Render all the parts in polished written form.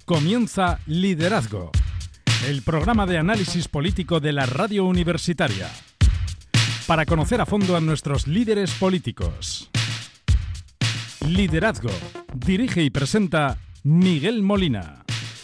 Comienza Liderazgo, el programa de análisis político de la radio universitaria, para conocer a fondo a nuestros líderes políticos. Liderazgo, dirige y presenta Miguel Molina.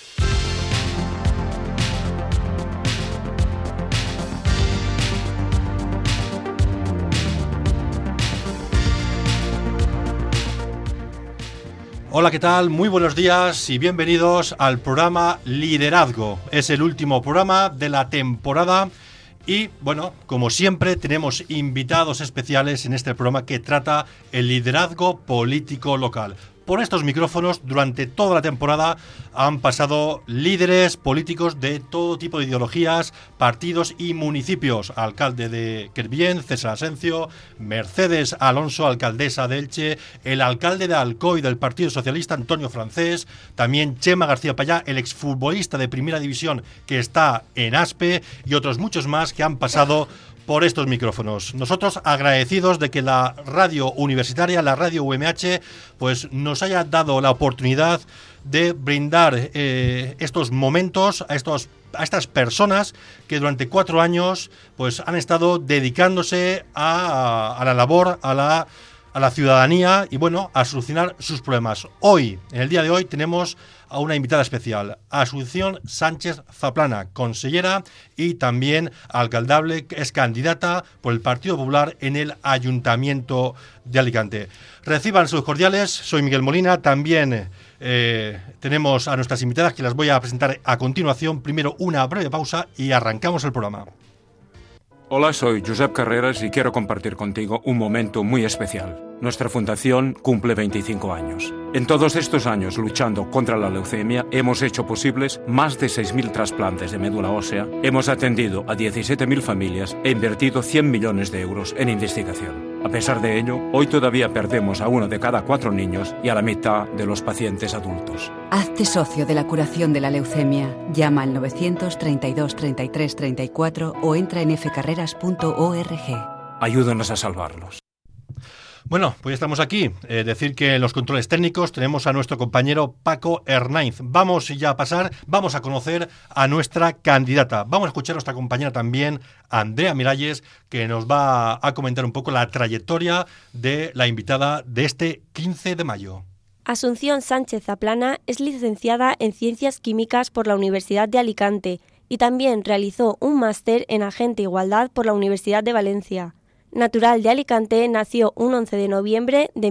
Hola, ¿qué tal? Muy buenos días y bienvenidos al programa Liderazgo. Es el último programa de la temporada y, bueno, como siempre, tenemos invitados especiales en este programa que trata el liderazgo político local. Por estos micrófonos, durante toda la temporada, han pasado líderes políticos de todo tipo de ideologías, partidos y municipios. Alcalde de Querbién, César Asencio, Mercedes Alonso, alcaldesa de Elche, el alcalde de Alcoy del Partido Socialista, Antonio Francés, también Chema García Payá, el exfutbolista de Primera División que está en Aspe, y otros muchos más que han pasado por estos micrófonos. Nosotros agradecidos de que la radio universitaria, la radio UMH, pues nos haya dado la oportunidad de brindar estos momentos a estas personas que durante 4 años pues han estado dedicándose a la labor, a la ciudadanía y, bueno, a solucionar sus problemas. Hoy, en el día de hoy, tenemos a una invitada especial, Asunción Sánchez Zaplana, consellera y también alcaldable, que es candidata por el Partido Popular en el Ayuntamiento de Alicante. Reciban sus cordiales, soy Miguel Molina, también tenemos a nuestras invitadas que las voy a presentar a continuación. Primero una breve pausa y arrancamos el programa. Hola, soy Josep Carreras y quiero compartir contigo un momento muy especial. Nuestra fundación cumple 25 años. En todos estos años luchando contra la leucemia hemos hecho posibles más de 6.000 trasplantes de médula ósea, hemos atendido a 17.000 familias e invertido 100 millones de euros en investigación. A pesar de ello, hoy todavía perdemos a 1 de cada 4 niños y a la mitad de los pacientes adultos. Hazte socio de la curación de la leucemia. Llama al 932 33 34 o entra en fcarreras.org. Ayúdanos a salvarlos. Bueno, pues estamos aquí. Decir que en los controles técnicos tenemos a nuestro compañero Paco Hernández. Vamos ya a pasar, vamos a conocer a nuestra candidata. Vamos a escuchar a nuestra compañera también, Andrea Miralles, que nos va a comentar un poco la trayectoria de la invitada de este 15 de mayo. Asunción Sánchez Zaplana es licenciada en Ciencias Químicas por la Universidad de Alicante y también realizó un máster en Agente Igualdad por la Universidad de Valencia. Natural de Alicante, nació un 11 de noviembre de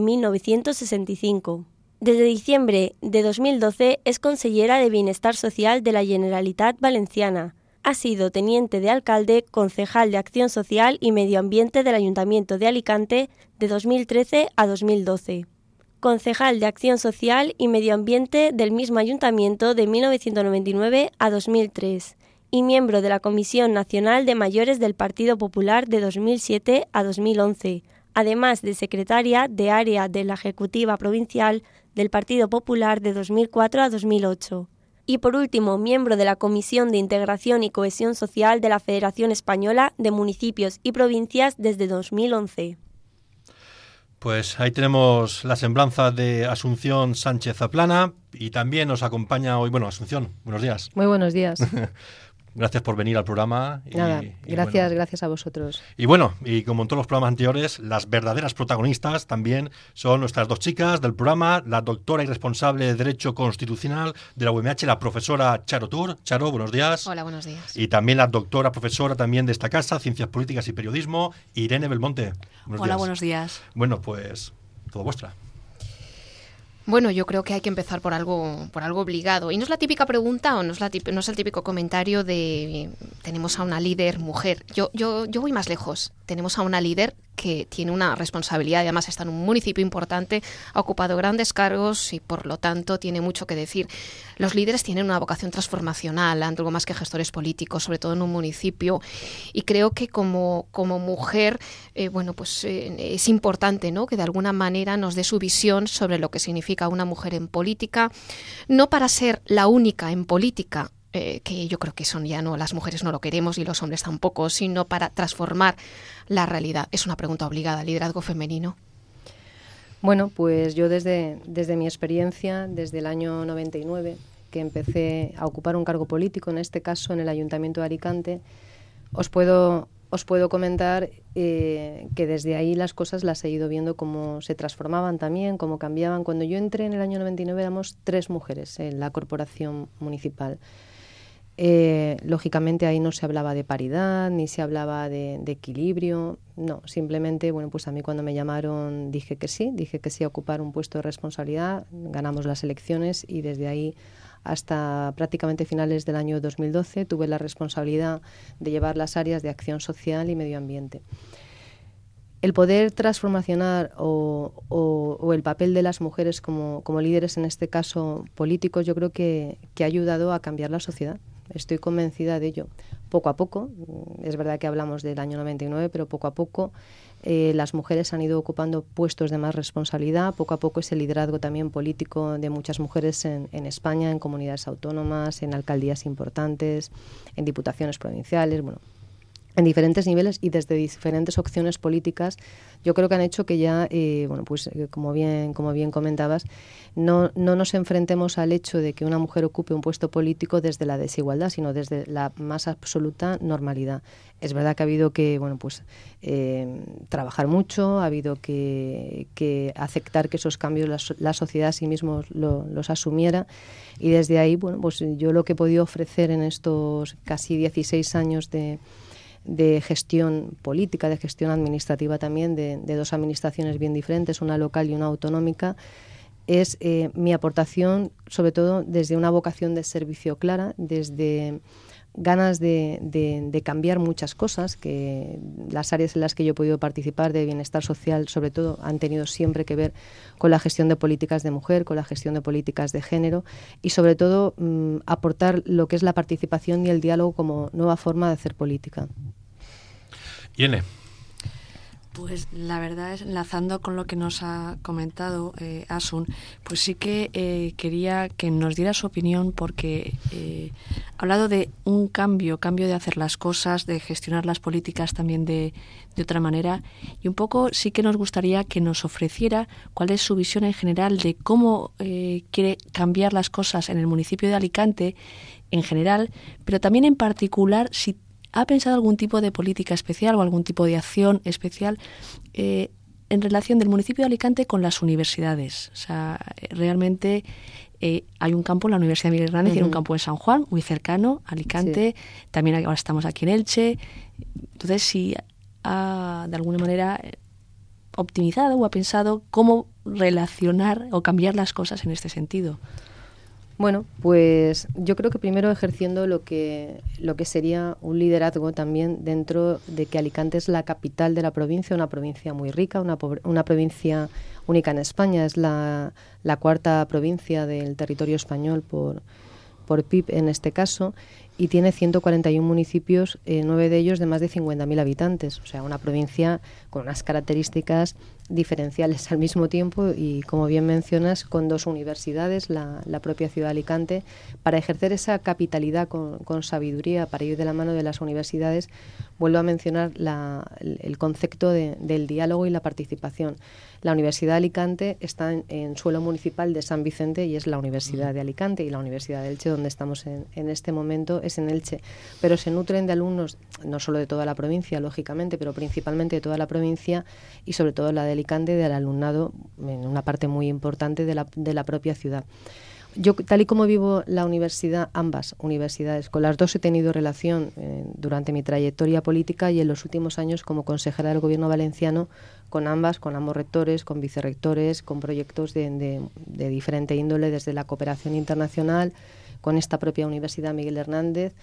1965. Desde diciembre de 2012 es consellera de Bienestar Social de la Generalitat Valenciana. Ha sido teniente de alcalde, concejal de Acción Social y Medio Ambiente del Ayuntamiento de Alicante de 2013 a 2012. Concejal de Acción Social y Medio Ambiente del mismo ayuntamiento de 1999 a 2003. Y miembro de la Comisión Nacional de Mayores del Partido Popular de 2007 a 2011, además de secretaria de área de la Ejecutiva Provincial del Partido Popular de 2004 a 2008. Y por último, miembro de la Comisión de Integración y Cohesión Social de la Federación Española de Municipios y Provincias desde 2011. Pues ahí tenemos la semblanza de Asunción Sánchez Zaplana y también nos acompaña hoy, bueno, Asunción, buenos días. Muy buenos días. Gracias por venir al programa. Gracias a vosotros. Y bueno, y como en todos los programas anteriores, las verdaderas protagonistas también son nuestras 2 chicas del programa, la doctora y responsable de Derecho Constitucional de la UMH, la profesora Charo Tur. Charo, buenos días. Hola, buenos días. Y también la doctora profesora también de esta casa, Ciencias Políticas y Periodismo, Irene Belmonte. Hola, buenos días. Bueno, pues todo vuestra. Bueno, yo creo que hay que empezar por algo obligado. Y no es la típica pregunta o no es el típico comentario de tenemos a una líder mujer. Yo voy más lejos. Tenemos a una líder que tiene una responsabilidad y además está en un municipio importante, ha ocupado grandes cargos y por lo tanto tiene mucho que decir. Los líderes tienen una vocación transformacional, algo más que gestores políticos, sobre todo en un municipio, y creo que como mujer, es importante, ¿no?, que de alguna manera nos dé su visión sobre lo que significa una mujer en política, no para ser la única en política, que yo creo que son ya no, las mujeres no lo queremos y los hombres tampoco, sino para transformar la realidad. Es una pregunta obligada, liderazgo femenino. Bueno, pues yo desde mi experiencia, desde el año 99, que empecé a ocupar un cargo político, en este caso en el Ayuntamiento de Alicante, os puedo comentar que desde ahí las cosas las he ido viendo cómo se transformaban también, cómo cambiaban. Cuando yo entré en el año 99 éramos 3 mujeres en la corporación municipal. Lógicamente ahí no se hablaba de paridad, ni se hablaba de equilibrio, no, simplemente, bueno, pues a mí cuando me llamaron dije que sí a ocupar un puesto de responsabilidad, ganamos las elecciones y desde ahí hasta prácticamente finales del año 2012 tuve la responsabilidad de llevar las áreas de acción social y medio ambiente. El poder transformacionar o el papel de las mujeres como líderes, en este caso políticos, yo creo que ha ayudado a cambiar la sociedad. Estoy convencida de ello. Poco a poco, es verdad que hablamos del año 99, pero poco a poco las mujeres han ido ocupando puestos de más responsabilidad. Poco a poco ese liderazgo también político de muchas mujeres en España, en comunidades autónomas, en alcaldías importantes, en diputaciones provinciales, bueno, en diferentes niveles y desde diferentes opciones políticas, yo creo que han hecho que ya, como bien comentabas, no nos enfrentemos al hecho de que una mujer ocupe un puesto político desde la desigualdad, sino desde la más absoluta normalidad. Es verdad que ha habido que, trabajar mucho, ha habido que aceptar que esos cambios la sociedad a sí mismos los asumiera y desde ahí, yo lo que he podido ofrecer en estos casi 16 años de gestión política, de gestión administrativa también, de 2 administraciones bien diferentes, una local y una autonómica, es mi aportación, sobre todo desde una vocación de servicio clara, desde ganas de cambiar muchas cosas, que las áreas en las que yo he podido participar de bienestar social, sobre todo, han tenido siempre que ver con la gestión de políticas de mujer, con la gestión de políticas de género y, sobre todo, aportar lo que es la participación y el diálogo como nueva forma de hacer política. Irene. Pues la verdad es, enlazando con lo que nos ha comentado Asun, pues sí que quería que nos diera su opinión porque ha hablado de un cambio de hacer las cosas, de gestionar las políticas también de otra manera y un poco sí que nos gustaría que nos ofreciera cuál es su visión en general de cómo quiere cambiar las cosas en el municipio de Alicante en general, pero también en particular si ¿ha pensado algún tipo de política especial o algún tipo de acción especial en relación del municipio de Alicante con las universidades? O sea, realmente hay un campo en la Universidad Miguel Hernández y un campo en San Juan, muy cercano a Alicante. Sí. También ahora estamos aquí en Elche. Entonces, si ha, de alguna manera, optimizado o ha pensado cómo relacionar o cambiar las cosas en este sentido. Bueno, pues yo creo que primero ejerciendo lo que sería un liderazgo también dentro de que Alicante es la capital de la provincia, una provincia muy rica, una provincia única en España, es la 4ª provincia del territorio español por PIB en este caso, y tiene 141 municipios, 9 de ellos de más de 50.000 habitantes, o sea, una provincia con unas características diferenciales al mismo tiempo y, como bien mencionas, con 2 universidades, la propia ciudad de Alicante, para ejercer esa capitalidad con sabiduría, para ir de la mano de las universidades. Vuelvo a mencionar el concepto del diálogo y la participación. La Universidad de Alicante está en suelo municipal de San Vicente y es la Universidad de Alicante, y la Universidad de Elche, donde estamos en este momento, es en Elche, pero se nutren de alumnos no solo de toda la provincia, lógicamente, pero principalmente de toda la provincia y sobre todo la de Alicante, del alumnado, en una parte muy importante de la propia ciudad. Yo, tal y como vivo la universidad, ambas universidades, con las 2 he tenido relación durante mi trayectoria política y en los últimos años como consejera del Gobierno valenciano con ambos rectores, con vicerrectores, con proyectos de diferente índole, desde la cooperación internacional, con esta propia Universidad Miguel Hernández,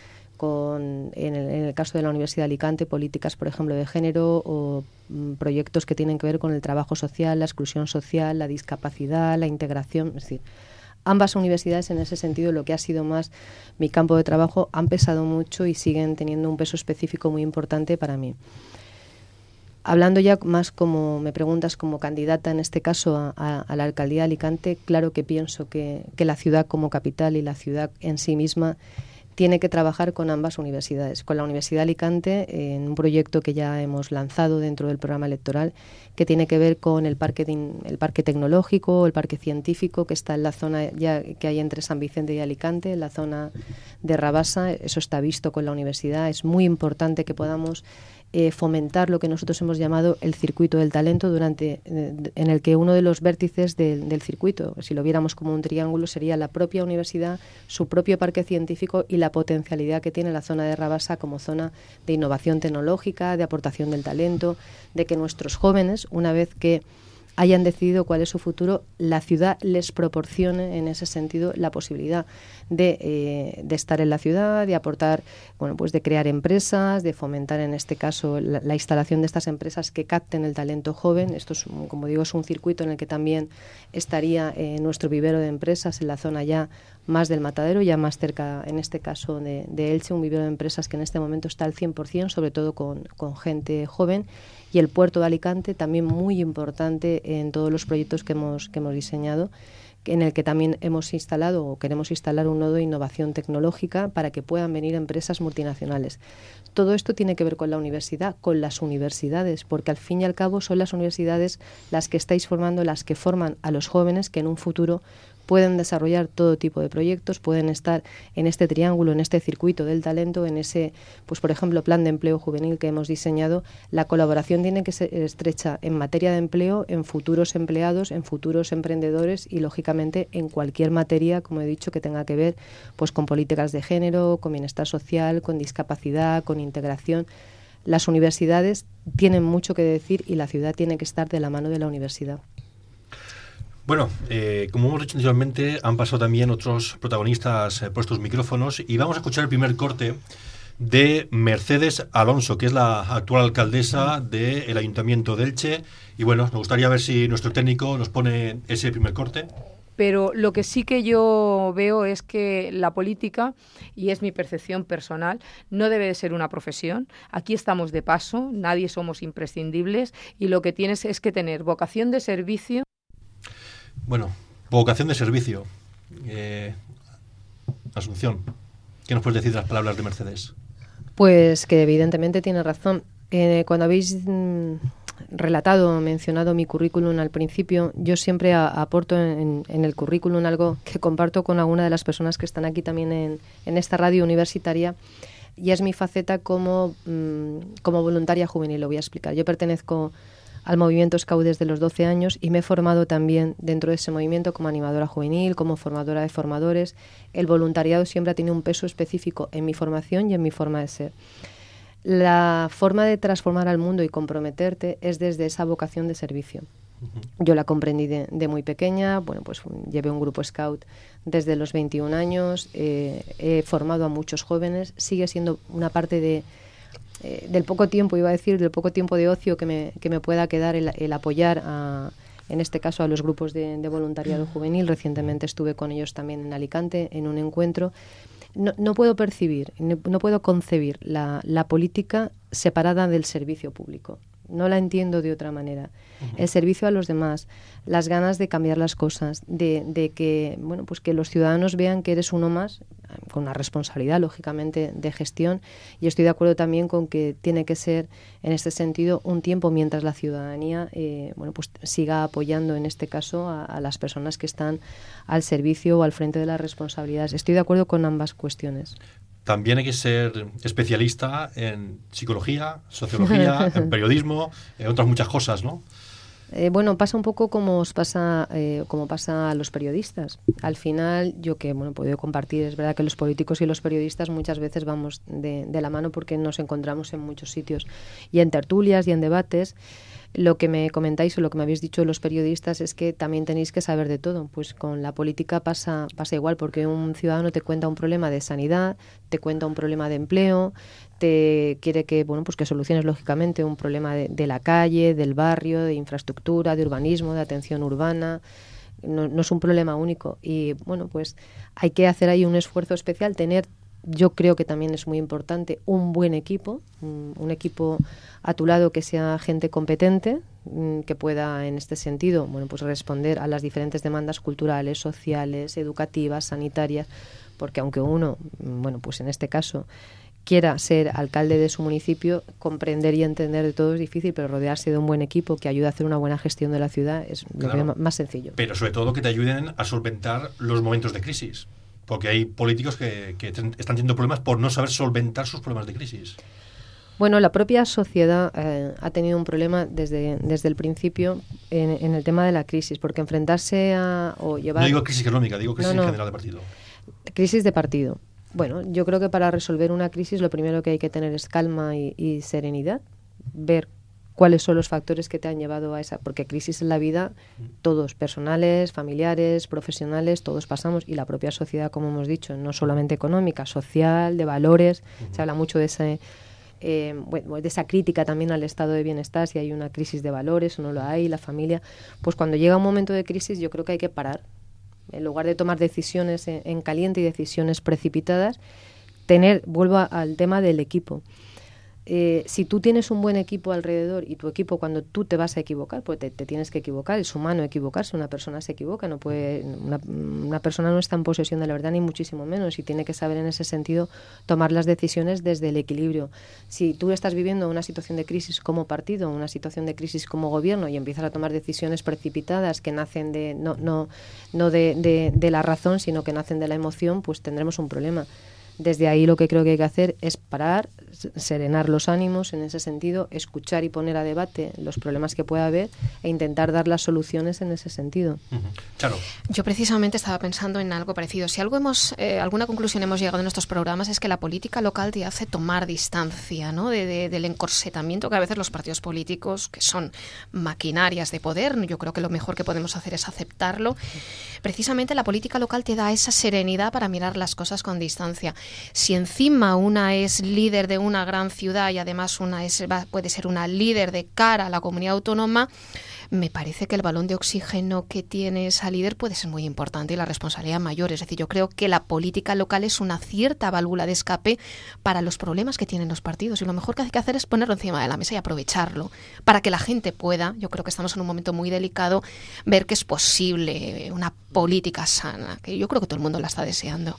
en el caso de la Universidad de Alicante, políticas, por ejemplo, de género o proyectos que tienen que ver con el trabajo social, la exclusión social, la discapacidad, la integración, es decir, ambas universidades en ese sentido, lo que ha sido más mi campo de trabajo, han pesado mucho y siguen teniendo un peso específico muy importante para mí. Hablando ya más, como me preguntas, como candidata en este caso a la alcaldía de Alicante, claro que pienso que la ciudad como capital y la ciudad en sí misma tiene que trabajar con ambas universidades, con la Universidad de Alicante en un proyecto que ya hemos lanzado dentro del programa electoral, que tiene que ver con el parque tecnológico, el parque científico, que está en la zona ya que hay entre San Vicente y Alicante, en la zona de Rabasa. Eso está visto con la universidad. Es muy importante que podamos fomentar lo que nosotros hemos llamado el circuito del talento, en el que uno de los vértices del circuito, si lo viéramos como un triángulo, sería la propia universidad, su propio parque científico y la potencialidad que tiene la zona de Rabasa como zona de innovación tecnológica, de aportación del talento, de que nuestros jóvenes, una vez que hayan decidido cuál es su futuro, la ciudad les proporcione en ese sentido la posibilidad de estar en la ciudad, de aportar, bueno, pues de crear empresas, de fomentar en este caso la instalación de estas empresas que capten el talento joven. Esto es, como digo, es un circuito en el que también estaría nuestro vivero de empresas en la zona ya más del Matadero, ya más cerca, en este caso de Elche, un vivero de empresas que en este momento está al 100%, sobre todo con gente joven. Y el puerto de Alicante, también muy importante en todos los proyectos que hemos diseñado, en el que también hemos instalado o queremos instalar un nodo de innovación tecnológica para que puedan venir empresas multinacionales. Todo esto tiene que ver con la universidad, con las universidades, porque al fin y al cabo son las universidades las que estáis formando, las que forman a los jóvenes que en un futuro pueden desarrollar todo tipo de proyectos, pueden estar en este triángulo, en este circuito del talento, en ese, pues por ejemplo, plan de empleo juvenil que hemos diseñado. La colaboración tiene que ser estrecha en materia de empleo, en futuros empleados, en futuros emprendedores y, lógicamente, en cualquier materia, como he dicho, que tenga que ver pues con políticas de género, con bienestar social, con discapacidad, con integración. Las universidades tienen mucho que decir y la ciudad tiene que estar de la mano de la universidad. Bueno, como hemos dicho anteriormente, han pasado también otros protagonistas por estos micrófonos y vamos a escuchar el primer corte de Mercedes Alonso, que es la actual alcaldesa del Ayuntamiento de Elche. Y bueno, nos gustaría ver si nuestro técnico nos pone ese primer corte. Pero lo que sí que yo veo es que la política, y es mi percepción personal, no debe de ser una profesión. Aquí estamos de paso, nadie somos imprescindibles y lo que tienes es que tener vocación de servicio. Bueno, vocación de servicio. Asunción, ¿qué nos puedes decir de las palabras de Mercedes? Pues que evidentemente tiene razón. Cuando habéis mencionado mi currículum al principio, yo siempre aporto en el currículum algo que comparto con alguna de las personas que están aquí también en esta radio universitaria, y es mi faceta como voluntaria juvenil. Lo voy a explicar. Yo pertenezco al movimiento Scout desde los 12 años y me he formado también dentro de ese movimiento como animadora juvenil, como formadora de formadores. El voluntariado siempre ha tenido un peso específico en mi formación y en mi forma de ser. La forma de transformar al mundo y comprometerte es desde esa vocación de servicio. Yo la comprendí de muy pequeña. Bueno, pues llevé un grupo Scout desde los 21 años, he formado a muchos jóvenes, sigue siendo una parte del poco tiempo, del poco tiempo de ocio que me pueda quedar el apoyar en este caso a los grupos de voluntariado juvenil. Recientemente estuve con ellos también en Alicante en un encuentro. No puedo percibir, no puedo concebir la política separada del servicio público. No la entiendo de otra manera. El servicio a los demás, las ganas de cambiar las cosas, de que, bueno, pues que los ciudadanos vean que eres uno más, con una responsabilidad, lógicamente, de gestión. Y estoy de acuerdo también con que tiene que ser, en este sentido, un tiempo mientras la ciudadanía pues siga apoyando, en este caso, a las personas que están al servicio o al frente de las responsabilidades. Estoy de acuerdo con ambas cuestiones. También hay que ser especialista en psicología, sociología, en periodismo, en otras muchas cosas, ¿no? Bueno, pasa un poco como pasa a los periodistas. Al final, yo que he podido compartir, es verdad que los políticos y los periodistas muchas veces vamos de la mano porque nos encontramos en muchos sitios y en tertulias y en debates. Lo que me comentáis o lo que me habéis dicho los periodistas es que también tenéis que saber de todo. Pues con la política pasa igual, porque un ciudadano te cuenta un problema de sanidad, te cuenta un problema de empleo, te quiere que soluciones lógicamente un problema de la calle, del barrio, de infraestructura, de urbanismo, de atención urbana. No es un problema único y pues hay que hacer ahí un esfuerzo especial, yo creo que también es muy importante un buen equipo, un equipo a tu lado que sea gente competente, que pueda en este sentido pues responder a las diferentes demandas culturales, sociales, educativas, sanitarias, porque aunque uno, bueno, pues en este caso quiera ser alcalde de su municipio, comprender y entender de todo es difícil, pero rodearse de un buen equipo que ayude a hacer una buena gestión de la ciudad es lo que más sencillo. Pero sobre todo que te ayuden a solventar los momentos de crisis, porque hay políticos que están teniendo problemas por no saber solventar sus problemas de crisis. Bueno, la propia sociedad ha tenido un problema desde el principio en el tema de la crisis, porque enfrentarse a o llevar... No digo crisis económica, digo crisis en general de partido. Crisis de partido. Bueno, yo creo que para resolver una crisis lo primero que hay que tener es calma y serenidad, ver cuáles son los factores que te han llevado a esa... Porque crisis en la vida, todos, personales, familiares, profesionales, todos pasamos, y la propia sociedad, como hemos dicho, no solamente económica, social, de valores, se habla mucho de ese... de esa crítica también al estado de bienestar, si hay una crisis de valores o no lo hay, la familia. Pues cuando llega un momento de crisis yo creo que hay que parar. En lugar de tomar decisiones en caliente y decisiones precipitadas, vuelvo al tema del equipo. Si tú tienes un buen equipo alrededor y tu equipo, cuando tú te vas a equivocar, pues te tienes que equivocar, es humano equivocarse, una persona se equivoca, no puede, una persona no está en posesión de la verdad ni muchísimo menos, y tiene que saber en ese sentido tomar las decisiones desde el equilibrio. Si tú estás viviendo una situación de crisis como partido, una situación de crisis como gobierno, y empiezas a tomar decisiones precipitadas que nacen no de la razón, sino que nacen de la emoción, pues tendremos un problema. Desde ahí lo que creo que hay que hacer es parar, serenar los ánimos en ese sentido, escuchar y poner a debate los problemas que pueda haber e intentar dar las soluciones en ese sentido. Claro. Yo precisamente estaba pensando en algo parecido. Si alguna conclusión hemos llegado en estos programas es que la política local te hace tomar distancia, ¿no? del encorsetamiento que a veces los partidos políticos, que son maquinarias de poder, yo creo que lo mejor que podemos hacer es aceptarlo. Precisamente la política local te da esa serenidad para mirar las cosas con distancia. Si encima una es líder de una gran ciudad y además puede ser una líder de cara a la comunidad autónoma, me parece que el balón de oxígeno que tiene esa líder puede ser muy importante y la responsabilidad mayor. Es decir, yo creo que la política local es una cierta válvula de escape para los problemas que tienen los partidos, y lo mejor que hay que hacer es ponerlo encima de la mesa y aprovecharlo para que la gente pueda, yo creo que estamos en un momento muy delicado, ver que es posible una política sana, que yo creo que todo el mundo la está deseando.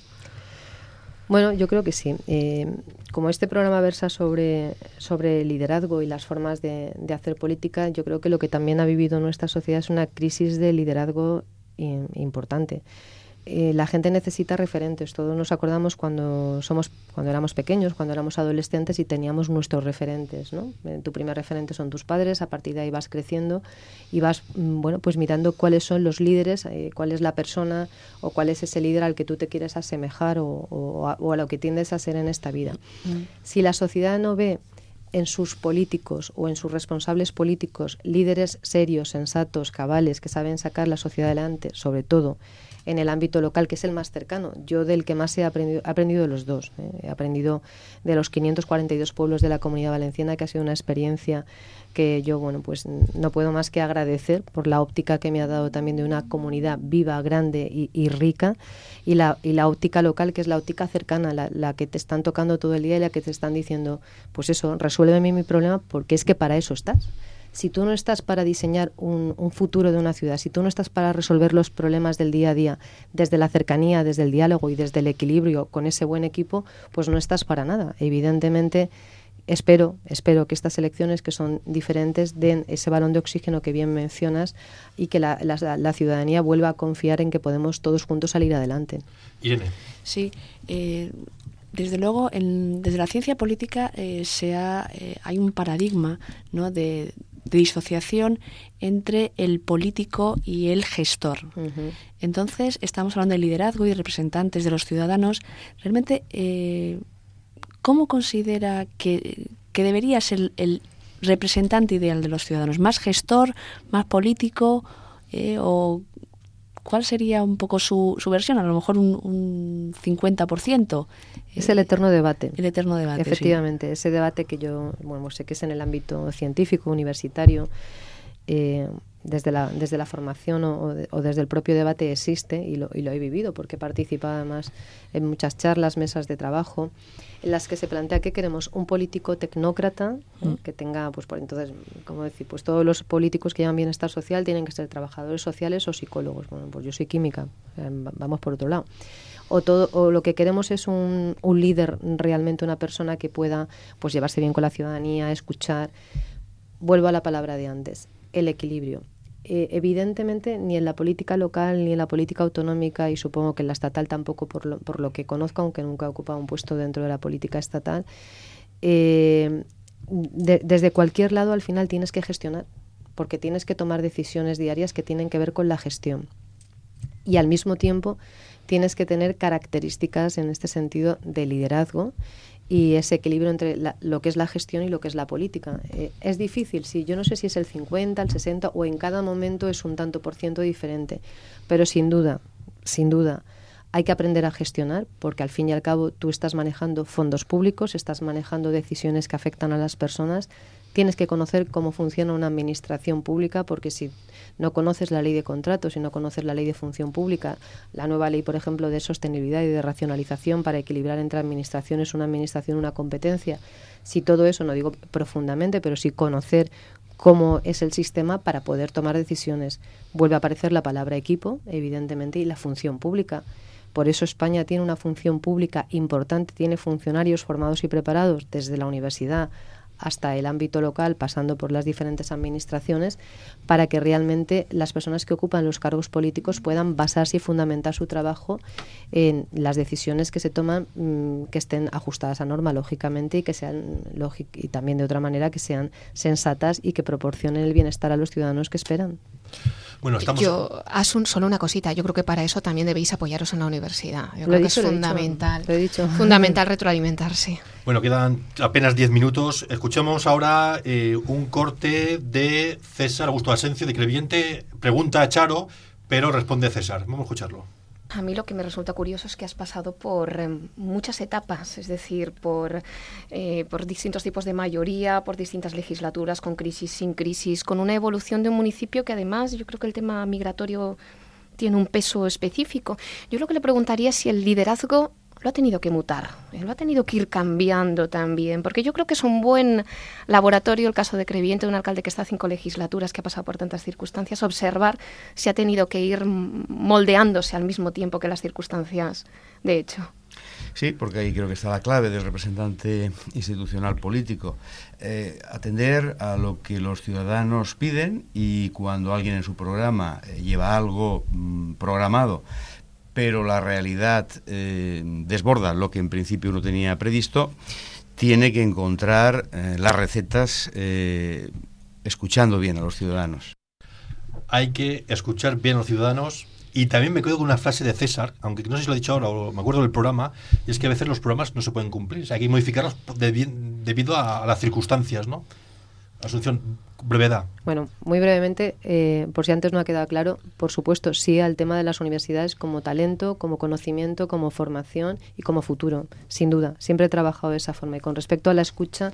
Bueno, yo creo que sí. Como este programa versa sobre liderazgo y las formas de hacer política, yo creo que lo que también ha vivido nuestra sociedad es una crisis de liderazgo importante. La gente necesita referentes. Todos nos acordamos cuando éramos pequeños, cuando éramos adolescentes y teníamos nuestros referentes, ¿no? Tu primer referente son tus padres, a partir de ahí vas creciendo y vas pues mirando cuáles son los líderes, cuál es la persona o cuál es ese líder al que tú te quieres asemejar o a lo que tiendes a ser en esta vida. Si la sociedad no ve en sus políticos o en sus responsables políticos líderes serios, sensatos, cabales, que saben sacar la sociedad adelante, sobre todo en el ámbito local, que es el más cercano. Yo del que más he aprendido de los dos. He aprendido de los 542 pueblos de la Comunidad Valenciana, que ha sido una experiencia que yo, pues no puedo más que agradecer por la óptica que me ha dado también de una comunidad viva, grande y rica, y la óptica local, que es la óptica cercana, la que te están tocando todo el día y la que te están diciendo, pues eso, resuélveme mi problema, porque es que para eso estás. Si tú no estás para diseñar un futuro de una ciudad, si tú no estás para resolver los problemas del día a día desde la cercanía, desde el diálogo y desde el equilibrio con ese buen equipo, pues no estás para nada. Evidentemente, espero que estas elecciones, que son diferentes, den ese balón de oxígeno que bien mencionas y que la ciudadanía vuelva a confiar en que podemos todos juntos salir adelante. Irene. Sí, desde luego, desde la ciencia política hay un paradigma, ¿no?, de disociación entre el político y el gestor. Uh-huh. Entonces, estamos hablando de liderazgo y representantes de los ciudadanos. Realmente, ¿cómo considera que debería ser el representante ideal de los ciudadanos? ¿Más gestor, más político? ¿O cuál sería un poco su versión? A lo mejor un 50%. Es el eterno debate. El eterno debate, efectivamente, sí. Ese debate que yo sé que es en el ámbito científico, universitario, desde la formación o desde el propio debate existe, y lo he vivido porque he participado además en muchas charlas, mesas de trabajo, en las que se plantea que queremos un político tecnócrata, que tenga, pues por entonces, como decir, pues todos los políticos que llevan bienestar social tienen que ser trabajadores sociales o psicólogos. Bueno, pues yo soy química, vamos por otro lado. o lo que queremos es un líder, realmente una persona que pueda pues llevarse bien con la ciudadanía, escuchar. Vuelvo a la palabra de antes, el equilibrio. Evidentemente, ni en la política local ni en la política autonómica, y supongo que en la estatal tampoco, por lo que conozco, aunque nunca he ocupado un puesto dentro de la política estatal, desde cualquier lado al final tienes que gestionar, porque tienes que tomar decisiones diarias que tienen que ver con la gestión. Y al mismo tiempo tienes que tener características en este sentido de liderazgo y ese equilibrio entre lo que es la gestión y lo que es la política. Es difícil, sí, yo no sé si es el 50, el 60 o en cada momento es un tanto por ciento diferente, pero sin duda, hay que aprender a gestionar, porque al fin y al cabo tú estás manejando fondos públicos, estás manejando decisiones que afectan a las personas. Tienes que conocer cómo funciona una administración pública, porque si no conoces la ley de contratos, si no conoces la ley de función pública, la nueva ley, por ejemplo, de sostenibilidad y de racionalización para equilibrar entre administraciones, una administración, una competencia, si todo eso, no digo profundamente, pero sí conocer cómo es el sistema para poder tomar decisiones. Vuelve a aparecer la palabra equipo, evidentemente, y la función pública. Por eso España tiene una función pública importante, tiene funcionarios formados y preparados desde la universidad hasta el ámbito local, pasando por las diferentes administraciones, para que realmente las personas que ocupan los cargos políticos puedan basarse y fundamentar su trabajo en las decisiones que se toman, que estén ajustadas a norma, lógicamente, y que sean y también de otra manera que sean sensatas y que proporcionen el bienestar a los ciudadanos que esperan. Bueno, Asun, solo una cosita. Yo creo que para eso también debéis apoyaros en la universidad. Yo creo que es fundamental. Fundamental retroalimentarse. Bueno, quedan apenas 10 minutos. Escuchemos ahora un corte de César Augusto Asencio, de Crevillente. Pregunta a Charo, pero responde César. Vamos a escucharlo. A mí lo que me resulta curioso es que has pasado por muchas etapas, es decir, por distintos tipos de mayoría, por distintas legislaturas, con crisis, sin crisis, con una evolución de un municipio que además yo creo que el tema migratorio tiene un peso específico. Yo lo que le preguntaría es si el liderazgo lo ha tenido que mutar, lo ha tenido que ir cambiando también, porque yo creo que es un buen laboratorio el caso de Crevillente, de un alcalde que está 5 legislaturas, que ha pasado por tantas circunstancias, observar si ha tenido que ir moldeándose al mismo tiempo que las circunstancias de hecho. Sí, porque ahí creo que está la clave del representante institucional político. Atender a lo que los ciudadanos piden, y cuando alguien en su programa lleva algo programado, pero la realidad desborda lo que en principio uno tenía previsto, tiene que encontrar las recetas escuchando bien a los ciudadanos. Hay que escuchar bien a los ciudadanos. Y también me quedo con una frase de César, aunque no sé si lo he dicho ahora o me acuerdo del programa, y es que a veces los programas no se pueden cumplir. O sea, hay que modificarlos debido a las circunstancias, ¿no? Asunción, brevedad. Bueno, muy brevemente, por si antes no ha quedado claro, por supuesto, sí al tema de las universidades como talento, como conocimiento, como formación y como futuro, sin duda. Siempre he trabajado de esa forma. Y con respecto a la escucha,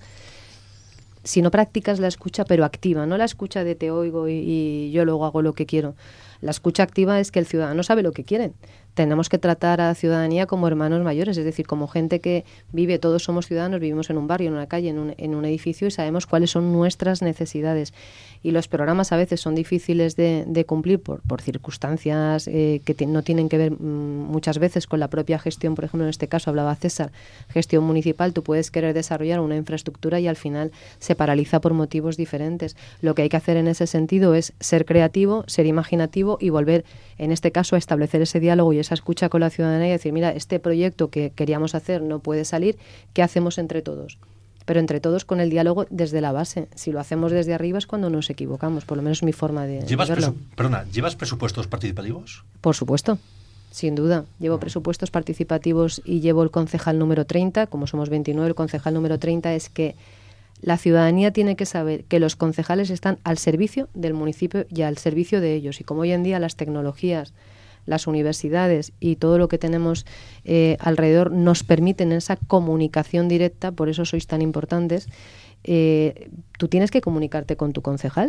si no practicas la escucha, pero activa, no la escucha de te oigo y yo luego hago lo que quiero. La escucha activa es que el ciudadano sabe lo que quiere. Tenemos que tratar a la ciudadanía como hermanos mayores, es decir, como gente que vive, todos somos ciudadanos, vivimos en un barrio, en una calle, en un edificio, y sabemos cuáles son nuestras necesidades. Y los programas a veces son difíciles de cumplir por circunstancias que no tienen que ver muchas veces con la propia gestión. Por ejemplo, en este caso hablaba César, gestión municipal, tú puedes querer desarrollar una infraestructura y al final se paraliza por motivos diferentes. Lo que hay que hacer en ese sentido es ser creativo, ser imaginativo y volver, en este caso, a establecer ese diálogo y esa escucha con la ciudadanía y decir, mira, este proyecto que queríamos hacer no puede salir, ¿qué hacemos entre todos? Pero entre todos con el diálogo desde la base. Si lo hacemos desde arriba es cuando nos equivocamos, por lo menos es mi forma de verlo. ¿Llevas presupuestos participativos? Por supuesto, sin duda. Llevo presupuestos participativos y llevo el concejal número 30, como somos 29, el concejal número 30 es que la ciudadanía tiene que saber que los concejales están al servicio del municipio y al servicio de ellos. Y como hoy en día las tecnologías, las universidades y todo lo que tenemos alrededor nos permiten esa comunicación directa, por eso sois tan importantes, tú tienes que comunicarte con tu concejal,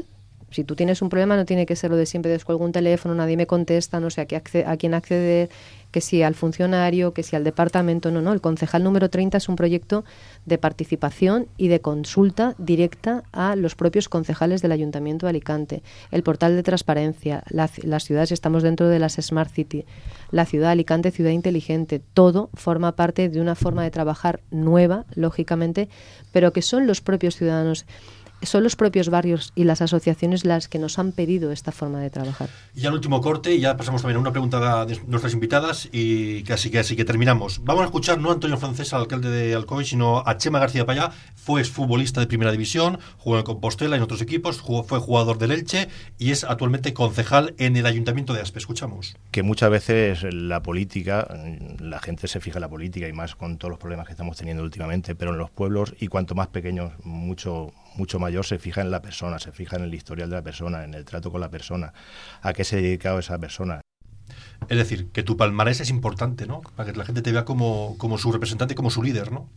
Si tú tienes un problema, no tiene que ser lo de siempre, descuelgo un teléfono, nadie me contesta, no sé a quién acceder, que si al funcionario, que si al departamento. No, el concejal número 30 es un proyecto de participación y de consulta directa a los propios concejales del Ayuntamiento de Alicante. El portal de transparencia, las ciudades, estamos dentro de las Smart City, la ciudad de Alicante, ciudad inteligente, todo forma parte de una forma de trabajar nueva, lógicamente, pero que son los propios ciudadanos, son los propios barrios y las asociaciones las que nos han pedido esta forma de trabajar. Y al último corte, y ya pasamos también a una pregunta de nuestras invitadas y casi que terminamos. Vamos a escuchar no a Antonio Francés, al alcalde de Alcoy, sino a Chema García Payá. Fue futbolista de primera división, jugó en Compostela y en otros equipos, fue jugador del Elche y es actualmente concejal en el Ayuntamiento de Aspe. Escuchamos. Que muchas veces la política, la gente se fija en la política y más con todos los problemas que estamos teniendo últimamente, pero en los pueblos, y cuanto más pequeños, mucho mayor, se fija en la persona, se fija en el historial de la persona, en el trato con la persona, a qué se ha dedicado esa persona. Es decir, que tu palmarés es importante, ¿no? Para que la gente te vea como su representante, como su líder, ¿no?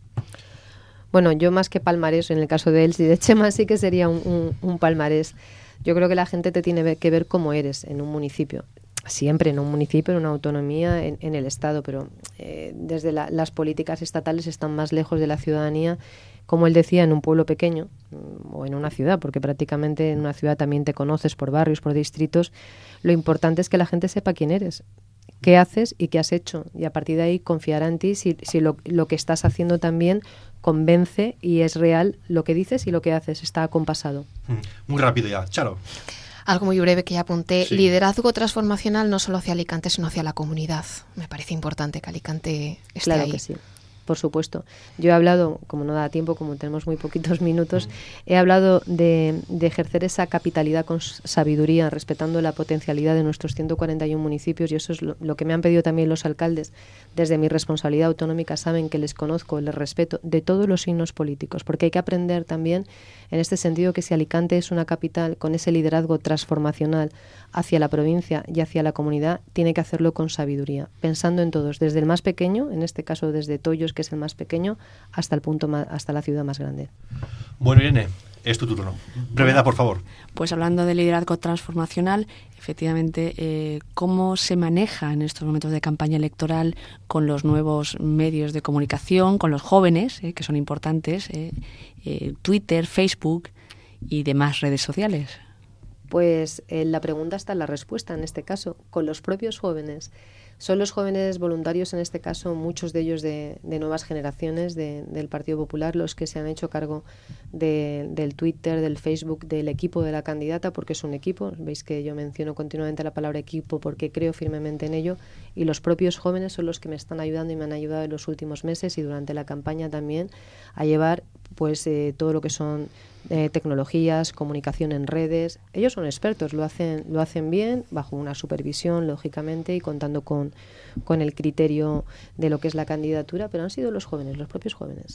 Bueno, yo más que palmarés, en el caso de él y de Chema sí que sería un palmarés. Yo creo que la gente te tiene que ver cómo eres en un municipio. Siempre en un municipio, en una autonomía, en el Estado, pero desde las políticas estatales están más lejos de la ciudadanía, como él decía, en un pueblo pequeño o en una ciudad, porque prácticamente en una ciudad también te conoces por barrios, por distritos. Lo importante es que la gente sepa quién eres, qué haces y qué has hecho, y a partir de ahí confiará en ti si lo que estás haciendo también convence y es real lo que dices y lo que haces, está acompasado. Muy rápido ya, Charo. Algo muy breve que ya apunté, Sí. Liderazgo transformacional no solo hacia Alicante, sino hacia la comunidad. Me parece importante que Alicante esté Claro ahí. que sí, por supuesto. Yo he hablado, como no da tiempo, como tenemos muy poquitos minutos, he hablado de ejercer esa capitalidad con sabiduría, respetando la potencialidad de nuestros 141 municipios, y eso es lo que me han pedido también los alcaldes. Desde mi responsabilidad autonómica saben que les conozco, les respeto de todos los signos políticos, porque hay que aprender también en este sentido que si Alicante es una capital con ese liderazgo transformacional hacia la provincia y hacia la comunidad, tiene que hacerlo con sabiduría, pensando en todos, desde el más pequeño, en este caso desde Tollos, que es el más pequeño, hasta el punto hasta la ciudad más grande. Bueno, Irene, es tu turno. Brevedad, por favor. Pues hablando de liderazgo transformacional, efectivamente, ¿cómo se maneja en estos momentos de campaña electoral con los nuevos medios de comunicación, con los jóvenes, que son importantes, Twitter, Facebook y demás redes sociales? Pues la pregunta está en la respuesta en este caso, con los propios jóvenes. Son los jóvenes voluntarios, en este caso, muchos de ellos de nuevas generaciones del Partido Popular, los que se han hecho cargo del Twitter, del Facebook, del equipo de la candidata, porque es un equipo. Veis que yo menciono continuamente la palabra equipo porque creo firmemente en ello, y los propios jóvenes son los que me están ayudando y me han ayudado en los últimos meses y durante la campaña también a llevar pues todo lo que son tecnologías, comunicación en redes. Ellos son expertos, lo hacen bien, bajo una supervisión, lógicamente, y contando con el criterio de lo que es la candidatura, pero han sido los jóvenes, los propios jóvenes.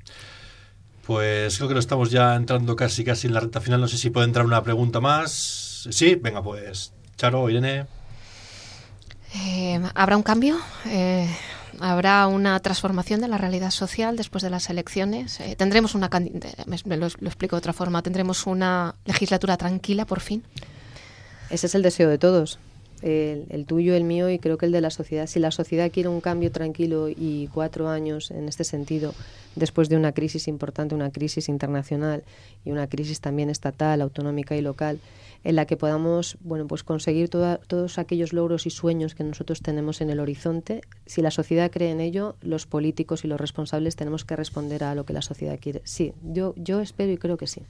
Pues creo que lo estamos ya entrando casi en la recta final. No sé si puede entrar una pregunta más. Sí, venga, pues Charo, Irene. ¿Habrá un cambio? ¿Habrá una transformación de la realidad social después de las elecciones? ¿Tendremos lo explico de otra forma, tendremos una legislatura tranquila por fin? Ese es el deseo de todos, el tuyo, el mío y creo que el de la sociedad. Si la sociedad quiere un cambio tranquilo y 4 años en este sentido, después de una crisis importante, una crisis internacional y una crisis también estatal, autonómica y local, en la que podamos pues conseguir todos aquellos logros y sueños que nosotros tenemos en el horizonte. Si la sociedad cree en ello, los políticos y los responsables tenemos que responder a lo que la sociedad quiere. Sí, yo espero y creo que sí.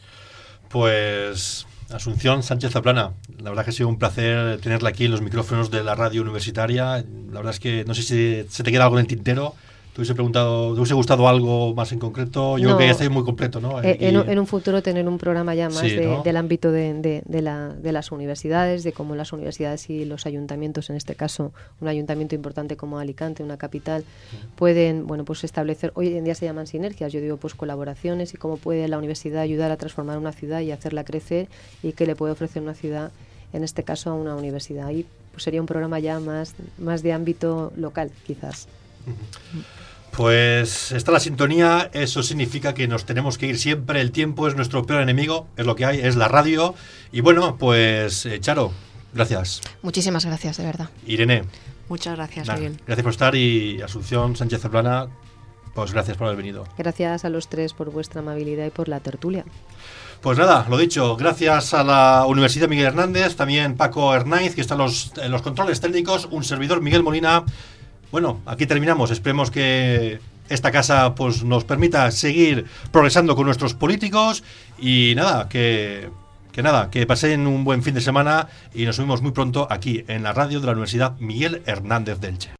Pues Asunción Sánchez Zaplana, la verdad que ha sido un placer tenerla aquí en los micrófonos de la radio universitaria. La verdad es que no sé si se te queda algo en el tintero. ¿Te hubiese gustado algo más en concreto? Yo creo que ya está muy completo, ¿no? En un futuro tener un programa ya más sí, ¿no? del ámbito de las universidades, de cómo las universidades y los ayuntamientos, en este caso un ayuntamiento importante como Alicante, una capital, pueden pues establecer, hoy en día se llaman sinergias, yo digo pues colaboraciones, y cómo puede la universidad ayudar a transformar una ciudad y hacerla crecer, y qué le puede ofrecer una ciudad, en este caso a una universidad. Ahí pues sería un programa ya más de ámbito local, quizás. Pues está la sintonía, eso significa que nos tenemos que ir siempre, el tiempo es nuestro peor enemigo, es lo que hay, es la radio. Y bueno, pues Charo, gracias. Muchísimas gracias, de verdad. Irene. Muchas gracias, Nada, Miguel. gracias por estar, y Asunción Sánchez Zaplana, pues gracias por haber venido. Gracias a los tres por vuestra amabilidad y por la tertulia. Pues nada, lo dicho, gracias a la Universidad Miguel Hernández, también Paco Hernáiz, que está en los controles técnicos, un servidor Miguel Molina. Bueno, aquí terminamos. Esperemos que esta casa pues nos permita seguir progresando con nuestros políticos y nada, que pasen un buen fin de semana y nos vemos muy pronto aquí en la radio de la Universidad Miguel Hernández de Elche.